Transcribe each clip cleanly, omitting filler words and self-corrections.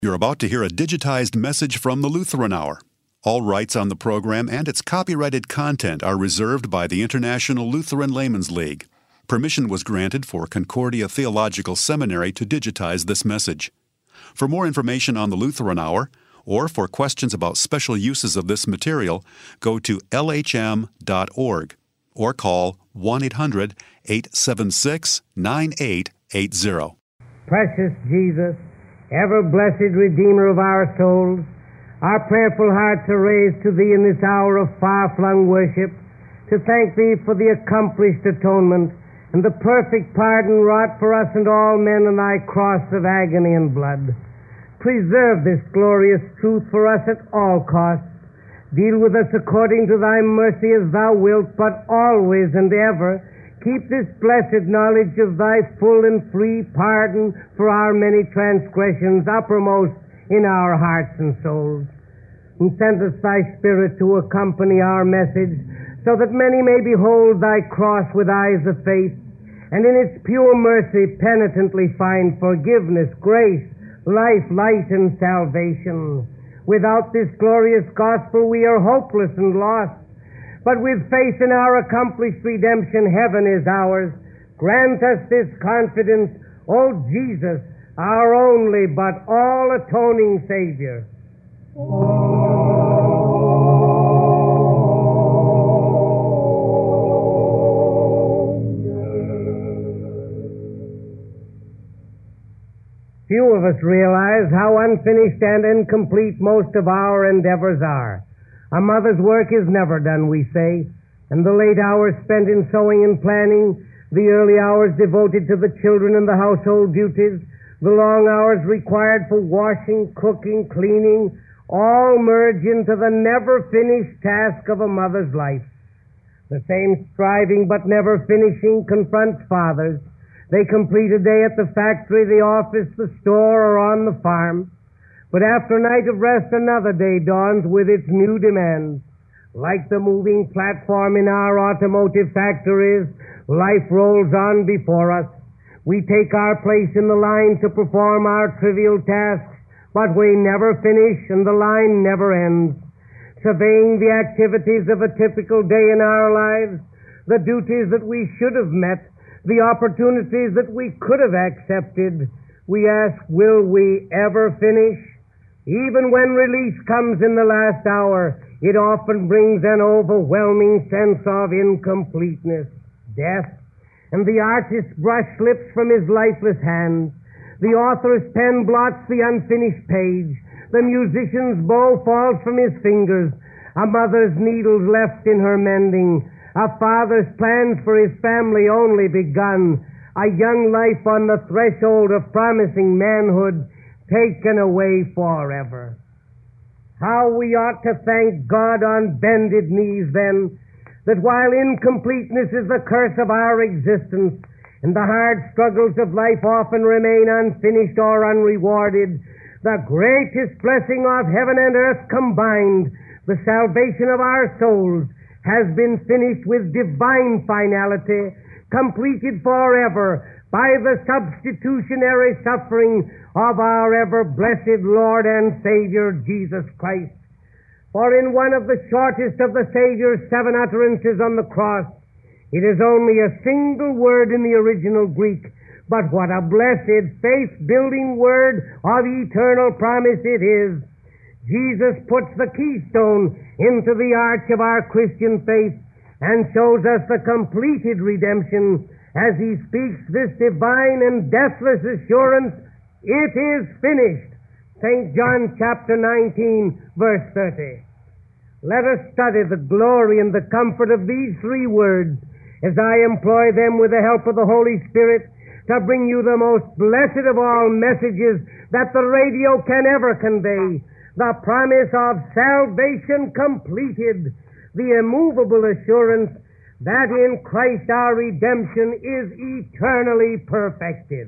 You're about to hear a digitized message from the Lutheran Hour. All rights on the program and its copyrighted content are reserved by the International Lutheran Laymen's League. Permission was granted for Concordia Theological Seminary to digitize this message. For more information on the Lutheran Hour, or for questions about special uses of this material, go to lhm.org or call 1-800-876-9880. Precious Jesus, ever-blessed Redeemer of our souls, our prayerful hearts are raised to Thee in this hour of far-flung worship, to thank Thee for the accomplished atonement and the perfect pardon wrought for us and all men on Thy cross of agony and blood. Preserve this glorious truth for us at all costs. Deal with us according to Thy mercy as Thou wilt, but always and ever keep this blessed knowledge of Thy full and free pardon for our many transgressions uppermost in our hearts and souls. And send us Thy Spirit to accompany our message, so that many may behold Thy cross with eyes of faith, and in its pure mercy penitently find forgiveness, grace, life, light, and salvation. Without this glorious gospel we are hopeless and lost. But with faith in our accomplished redemption, heaven is ours. Grant us this confidence, O Jesus, our only but all atoning Savior. Few of us realize how unfinished and incomplete most of our endeavors are. A mother's work is never done, we say, and the late hours spent in sewing and planning, the early hours devoted to the children and the household duties, the long hours required for washing, cooking, cleaning, all merge into the never-finished task of a mother's life. The same striving but never finishing confronts fathers. They complete a day at the factory, the office, the store, or on the farm. But after a night of rest, another day dawns with its new demands. Like the moving platform in our automotive factories, life rolls on before us. We take our place in the line to perform our trivial tasks, but we never finish and the line never ends. Surveying the activities of a typical day in our lives, the duties that we should have met, the opportunities that we could have accepted, we ask, will we ever finish? Even when release comes in the last hour, it often brings an overwhelming sense of incompleteness, death, and the artist's brush slips from his lifeless hands. The author's pen blots the unfinished page. The musician's bow falls from his fingers. A mother's needle's left in her mending. A father's plans for his family only begun. A young life on the threshold of promising manhood taken away forever. How we ought to thank God on bended knees then, that while incompleteness is the curse of our existence, and the hard struggles of life often remain unfinished or unrewarded, the greatest blessing of heaven and earth combined, the salvation of our souls, has been finished with divine finality, completed forever by the substitutionary suffering of our ever-blessed Lord and Savior, Jesus Christ. For in one of the shortest of the Savior's 7 utterances on the cross, it is only a single word in the original Greek, but what a blessed, faith-building word of eternal promise it is. Jesus puts the keystone into the arch of our Christian faith and shows us the completed redemption as he speaks this divine and deathless assurance, it is finished. St. John chapter 19, verse 30. Let us study the glory and the comfort of these 3 words as I employ them with the help of the Holy Spirit to bring you the most blessed of all messages that the radio can ever convey, the promise of salvation completed, the immovable assurance that in Christ our redemption is eternally perfected.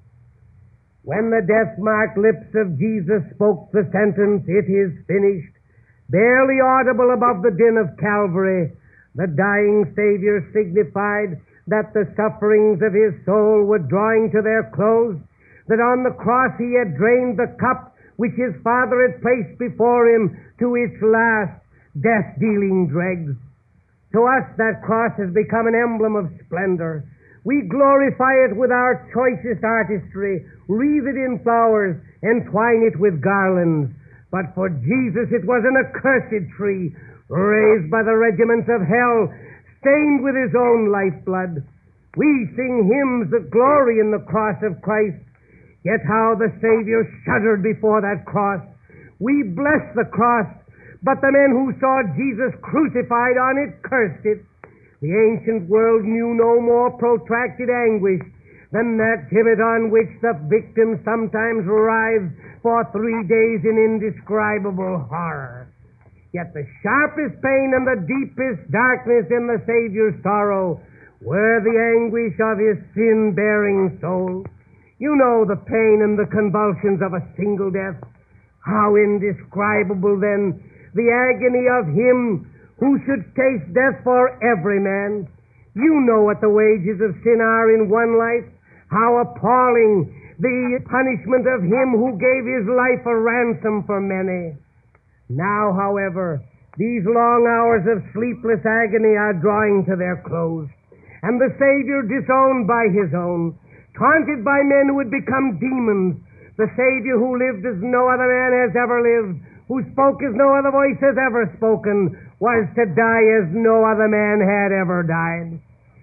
When the death-marked lips of Jesus spoke the sentence, "It is finished," barely audible above the din of Calvary, the dying Savior signified that the sufferings of his soul were drawing to their close, that on the cross he had drained the cup which his Father had placed before him to its last death-dealing dregs. To us that cross has become an emblem of splendor. We glorify it with our choicest artistry, wreathe it in flowers, entwine it with garlands. But for Jesus it was an accursed tree, raised by the regiments of hell, stained with his own lifeblood. We sing hymns that glory in the cross of Christ, yet how the Savior shuddered before that cross. We bless the cross, but the men who saw Jesus crucified on it cursed it. The ancient world knew no more protracted anguish than that gibbet on which the victim sometimes writhed for 3 days in indescribable horror. Yet the sharpest pain and the deepest darkness in the Savior's sorrow were the anguish of his sin-bearing soul. You know the pain and the convulsions of a single death. How indescribable, then, the agony of him who should taste death for every man. You know what the wages of sin are in one life, how appalling the punishment of him who gave his life a ransom for many. Now, however, these long hours of sleepless agony are drawing to their close, and the Savior, disowned by his own, taunted by men who had become demons, the Savior who lived as no other man has ever lived, who spoke as no other voice has ever spoken, was to die as no other man had ever died.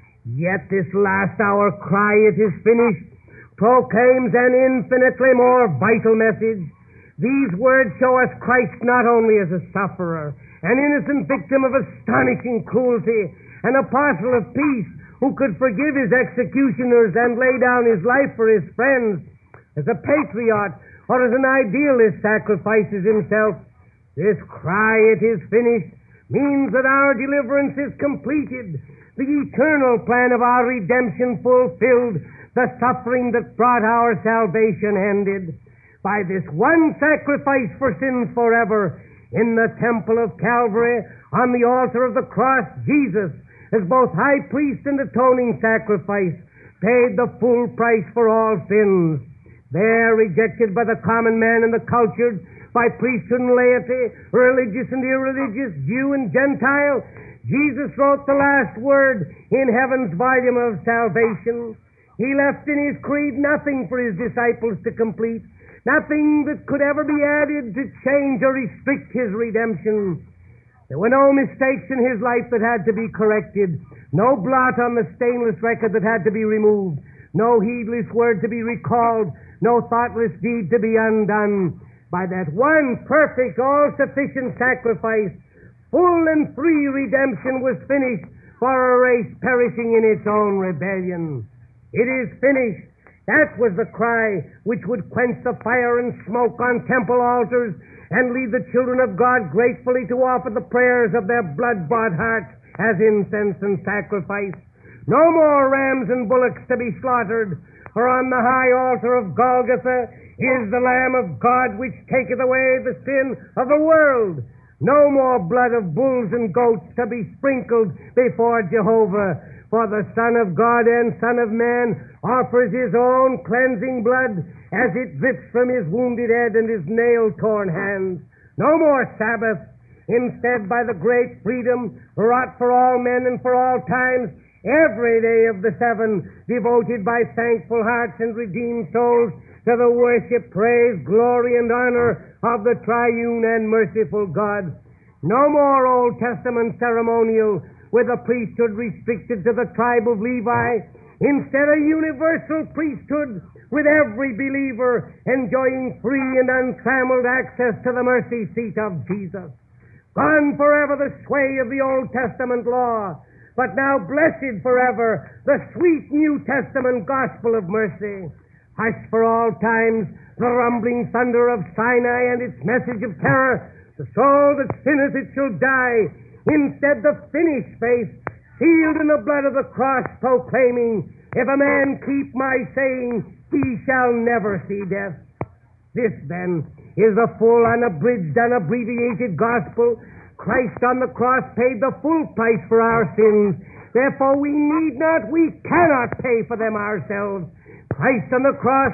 Yet this last hour cry, "It is finished," proclaims an infinitely more vital message. These words show us Christ not only as a sufferer, an innocent victim of astonishing cruelty, an apostle of peace who could forgive his executioners and lay down his life for his friends, as a patriot or as an idealist sacrifices himself. This cry, "It is finished," means that our deliverance is completed, the eternal plan of our redemption fulfilled, the suffering that brought our salvation ended. By this one sacrifice for sins forever, in the temple of Calvary, on the altar of the cross, Jesus, as both high priest and atoning sacrifice, paid the full price for all sins. There, rejected by the common man and the cultured, by priesthood and laity, religious and irreligious, Jew and Gentile, Jesus wrote the last word in heaven's volume of salvation. He left in his creed nothing for his disciples to complete, nothing that could ever be added to change or restrict his redemption. There were no mistakes in his life that had to be corrected, no blot on the stainless record that had to be removed, no heedless word to be recalled, no thoughtless deed to be undone. By that one perfect, all-sufficient sacrifice, full and free redemption was finished for a race perishing in its own rebellion. "It is finished." That was the cry which would quench the fire and smoke on temple altars and lead the children of God gratefully to offer the prayers of their blood-bought hearts as incense and sacrifice. No more rams and bullocks to be slaughtered, for on the high altar of Golgotha is the Lamb of God which taketh away the sin of the world. No more blood of bulls and goats to be sprinkled before Jehovah, for the Son of God and Son of Man offers his own cleansing blood as it drips from his wounded head and his nail-torn hands. No more Sabbath. Instead, by the great freedom wrought for all men and for all times, every day of the 7 devoted by thankful hearts and redeemed souls to the worship, praise, glory, and honor of the triune and merciful God. No more Old Testament ceremonial with a priesthood restricted to the tribe of Levi. Instead, a universal priesthood with every believer enjoying free and untrammeled access to the mercy seat of Jesus. Gone forever the sway of the Old Testament law, but now blessed forever the sweet New Testament gospel of mercy. Hushed for all times the rumbling thunder of Sinai and its message of terror. The soul that sinneth, it shall die. Instead, the finished faith, sealed in the blood of the cross, proclaiming, "If a man keep my saying, he shall never see death." This, then, is the full, unabridged, unabbreviated gospel. Christ on the cross paid the full price for our sins. Therefore, we need not, we cannot pay for them ourselves. Christ on the cross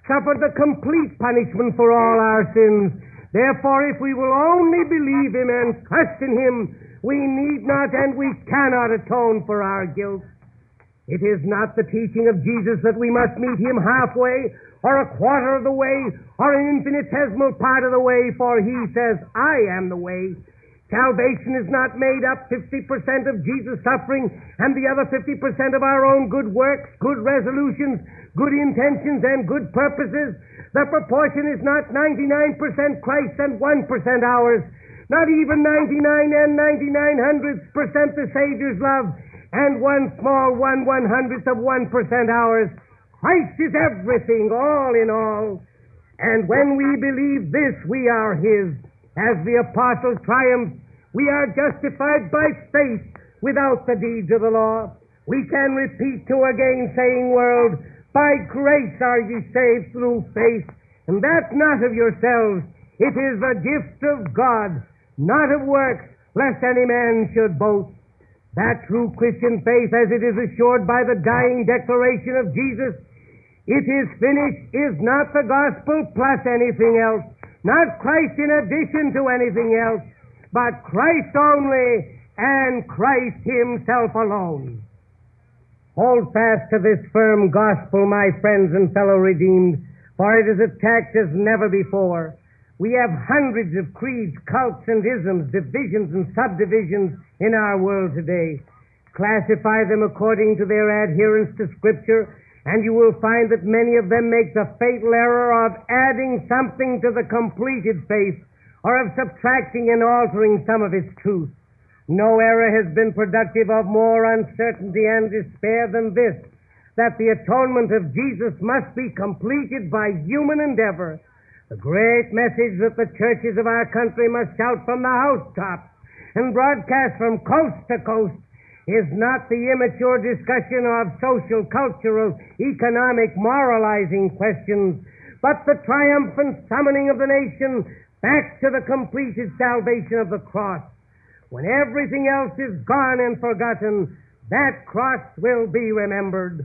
suffered the complete punishment for all our sins. Therefore, if we will only believe him and trust in him, we need not and we cannot atone for our guilt. It is not the teaching of Jesus that we must meet him halfway, or a quarter of the way, or an infinitesimal part of the way, for he says, I am the way. Salvation is not made up 50% of Jesus' suffering and the other 50% of our own good works, good resolutions, good intentions, and good purposes. The proportion is not 99% Christ and 1% ours, not even 99 and 99/100% the Savior's love, and one small 1/100th of 1% ours. Christ is everything, all in all. And when we believe this, we are his. As the apostle triumphed, we are justified by faith without the deeds of the law. We can repeat to a gainsaying world, by grace are ye saved through faith, and that not of yourselves. It is the gift of God, not of works, lest any man should boast. That true Christian faith, as it is assured by the dying declaration of Jesus, it is finished, is not the gospel plus anything else, not Christ in addition to anything else, but Christ only and Christ himself alone. Hold fast to this firm gospel, my friends and fellow redeemed, for it is attacked as never before. We have hundreds of creeds, cults, and isms, divisions and subdivisions in our world today. Classify them according to their adherence to Scripture, and you will find that many of them make the fatal error of adding something to the completed faith, or of subtracting and altering some of its truth. No error has been productive of more uncertainty and despair than this, that the atonement of Jesus must be completed by human endeavor. The great message that the churches of our country must shout from the housetops and broadcast from coast to coast is not the immature discussion of social, cultural, economic, moralizing questions, but the triumphant summoning of the nation back to the completed salvation of the cross. When everything else is gone and forgotten, that cross will be remembered.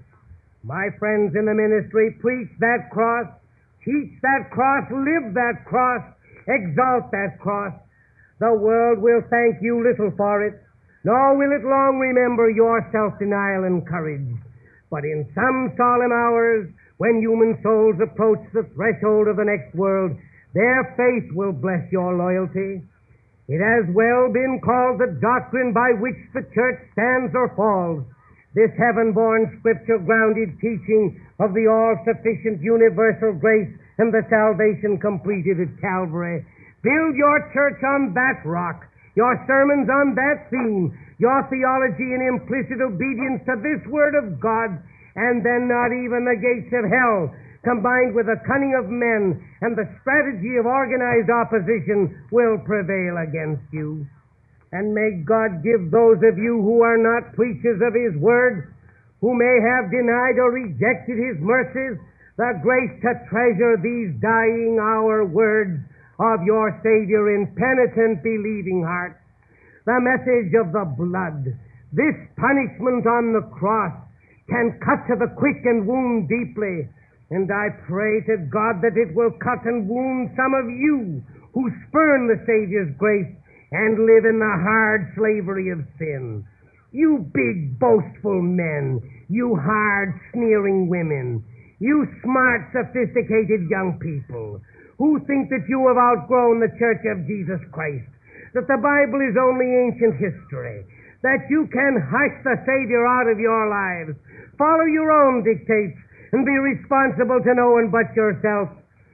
My friends in the ministry, preach that cross, teach that cross, live that cross, exalt that cross. The world will thank you little for it, nor will it long remember your self-denial and courage. But in some solemn hours, when human souls approach the threshold of the next world, their faith will bless your loyalty. It has well been called the doctrine by which the church stands or falls. This heaven-born, scripture-grounded teaching of the all-sufficient universal grace and the salvation completed at Calvary. Build your church on that rock, your sermons on that theme, your theology in implicit obedience to this word of God, and then not even the gates of hell, combined with the cunning of men and the strategy of organized opposition, will prevail against you. And may God give those of you who are not preachers of his word, who may have denied or rejected his mercies, the grace to treasure these dying hour words of your Savior in penitent, believing hearts. The message of the blood, this punishment on the cross, can cut to the quick and wound deeply. And I pray to God that it will cut and wound some of you who spurn the Savior's grace and live in the hard slavery of sin. You big, boastful men, you hard, sneering women, you smart, sophisticated young people who think that you have outgrown the Church of Jesus Christ, that the Bible is only ancient history, that you can hush the Savior out of your lives, follow your own dictates, and be responsible to no one but yourself.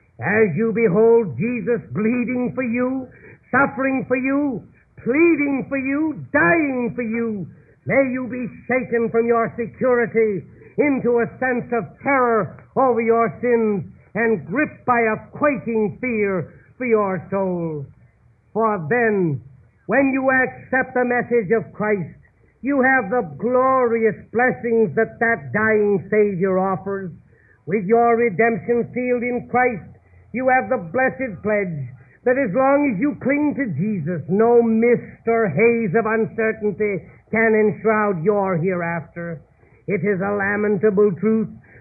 As you behold Jesus bleeding for you, suffering for you, pleading for you, dying for you, may you be shaken from your security into a sense of terror over your sins and gripped by a quaking fear for your soul. For then, when you accept the message of Christ, you have the glorious blessings that dying Savior offers. With your redemption sealed in Christ, you have the blessed pledge that as long as you cling to Jesus, no mist or haze of uncertainty can enshroud your hereafter. It is a lamentable truth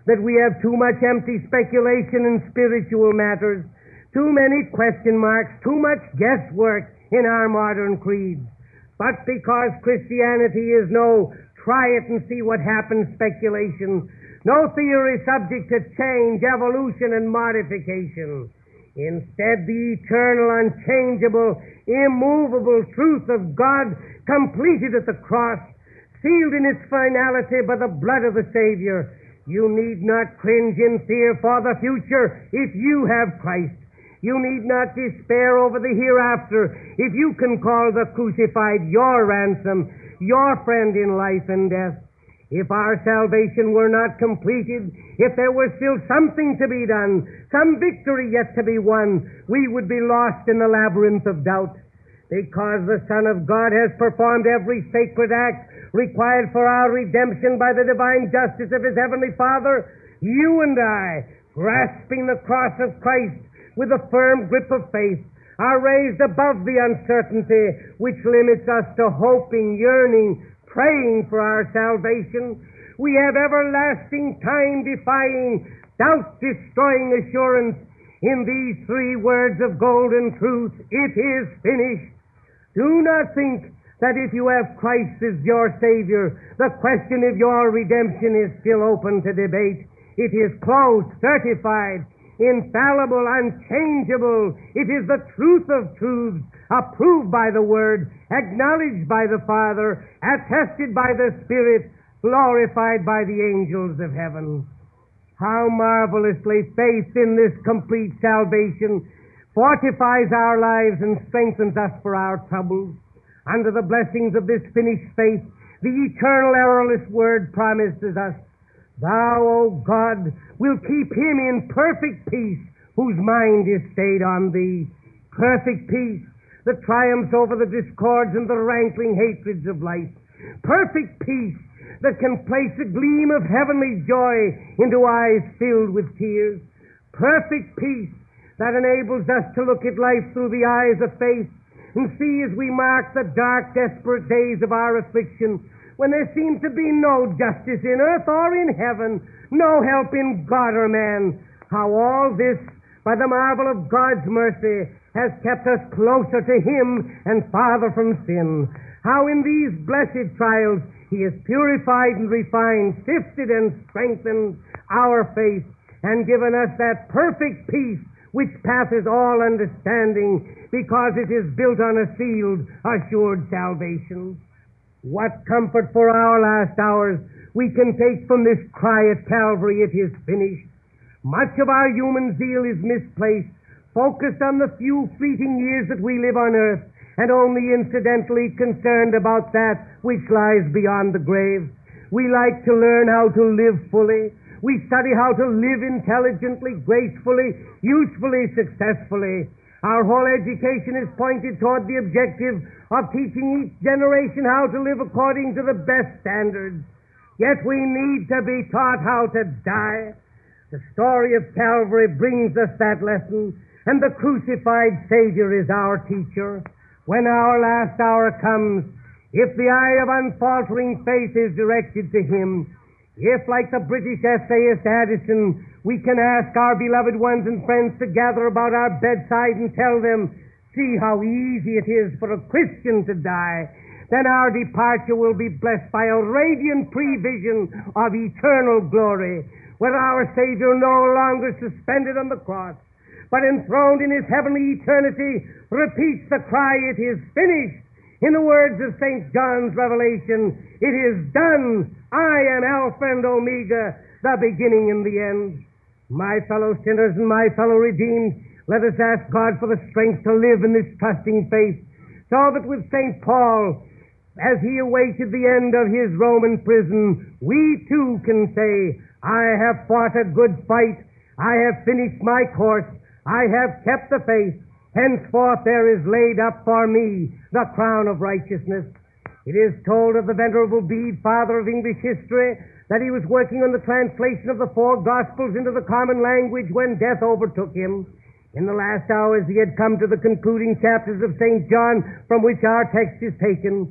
that we have too much empty speculation in spiritual matters, too many question marks, too much guesswork in our modern creeds. But because Christianity is no try it and see what happens speculation, no theory subject to change, evolution, and modification. Instead, the eternal, unchangeable, immovable truth of God completed at the cross, sealed in its finality by the blood of the Savior. You need not cringe in fear for the future if you have Christ. You need not despair over the hereafter if you can call the crucified your ransom, your friend in life and death. If our salvation were not completed, if there were still something to be done, some victory yet to be won, we would be lost in the labyrinth of doubt. Because the Son of God has performed every sacred act required for our redemption by the divine justice of His Heavenly Father, you and I, grasping the cross of Christ with a firm grip of faith, are raised above the uncertainty which limits us to hoping, yearning, praying for our salvation. We have everlasting, time-defying, doubt-destroying assurance in these three words of golden truth: it is finished. Do not think that if you have Christ as your Savior, the question of your redemption is still open to debate. It is closed, certified, infallible, unchangeable. It is the truth of truths, approved by the Word, acknowledged by the Father, attested by the Spirit, glorified by the angels of heaven. How marvelously faith in this complete salvation fortifies our lives and strengthens us for our troubles. Under the blessings of this finished faith, the eternal errorless Word promises us, Thou, O God, will keep him in perfect peace whose mind is stayed on Thee. Perfect peace that triumphs over the discords and the rankling hatreds of life. Perfect peace that can place a gleam of heavenly joy into eyes filled with tears. Perfect peace that enables us to look at life through the eyes of faith and see as we mark the dark, desperate days of our affliction, when there seems to be no justice in earth or in heaven, no help in God or man, how all this, by the marvel of God's mercy, has kept us closer to Him and farther from sin. How in these blessed trials He has purified and refined, sifted and strengthened our faith, and given us that perfect peace which passes all understanding, because it is built on a sealed, assured salvation. What comfort for our last hours we can take from this cry at Calvary, it is finished. Much of our human zeal is misplaced, focused on the few fleeting years that we live on earth, and only incidentally concerned about that which lies beyond the grave. We like to learn how to live fully. We study how to live intelligently, gracefully, usefully, successfully. Our whole education is pointed toward the objective of teaching each generation how to live according to the best standards. Yet we need to be taught how to die. The story of Calvary brings us that lesson, and the crucified Savior is our teacher. When our last hour comes, if the eye of unfaltering faith is directed to Him, if, like the British essayist Addison, we can ask our beloved ones and friends to gather about our bedside and tell them, see how easy it is for a Christian to die, then our departure will be blessed by a radiant prevision of eternal glory, where our Savior no longer suspended on the cross, but enthroned in His heavenly eternity, repeats the cry, it is finished. In the words of St. John's Revelation, it is done. I am Alpha and Omega, the beginning and the end. My fellow sinners and my fellow redeemed, let us ask God for the strength to live in this trusting faith, so that with St. Paul, as he awaited the end of his Roman prison, we too can say, I have fought a good fight, I have finished my course, I have kept the faith. Henceforth there is laid up for me the crown of righteousness. It is told of the Venerable Bede, father of English history, that he was working on the translation of the four Gospels into the common language when death overtook him. In the last hours he had come to the concluding chapters of St. John, from which our text is taken.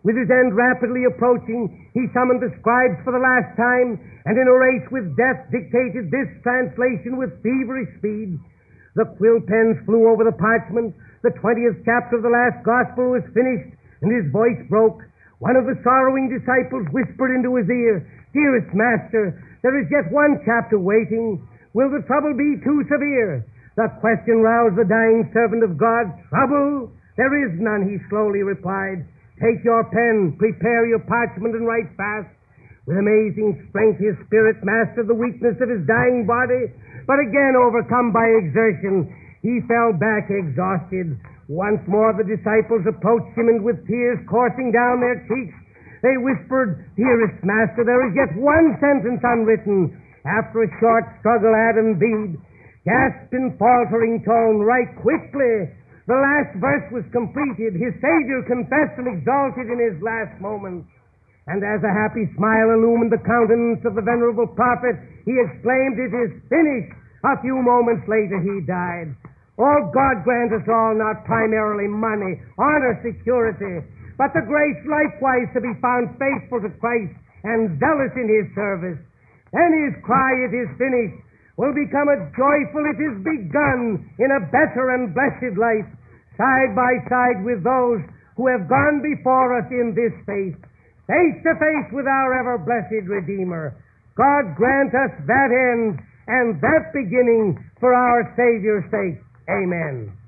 With his end rapidly approaching, he summoned the scribes for the last time, and in a race with death dictated this translation with feverish speed. The quill pens flew over the parchment. The 20th chapter of the last gospel was finished, and his voice broke. One of the sorrowing disciples whispered into his ear, "Dearest Master, there is yet one chapter waiting. Will the trouble be too severe?" The question roused the dying servant of God. "Trouble? There is none," he slowly replied. "Take your pen, prepare your parchment, and write fast." With amazing strength his spirit mastered the weakness of his dying body, but again overcome by exertion, he fell back exhausted. Once more the disciples approached him, and with tears coursing down their cheeks, they whispered, "Dearest Master, there is yet one sentence unwritten." After a short struggle, Adam Bede gasped in faltering tone, "Write quickly." The last verse was completed. His Savior confessed and exalted in his last moments. And as a happy smile illumined the countenance of the venerable prophet, he exclaimed, "It is finished." A few moments later he died. Oh, God grant us all not primarily money, honor, security, but the grace likewise to be found faithful to Christ and zealous in his service. Then his cry, "It is finished," will become a joyful "It is begun" in a better and blessed life, side by side with those who have gone before us in this faith, face to face with our ever-blessed Redeemer. God grant us that end and that beginning for our Savior's sake. Amen.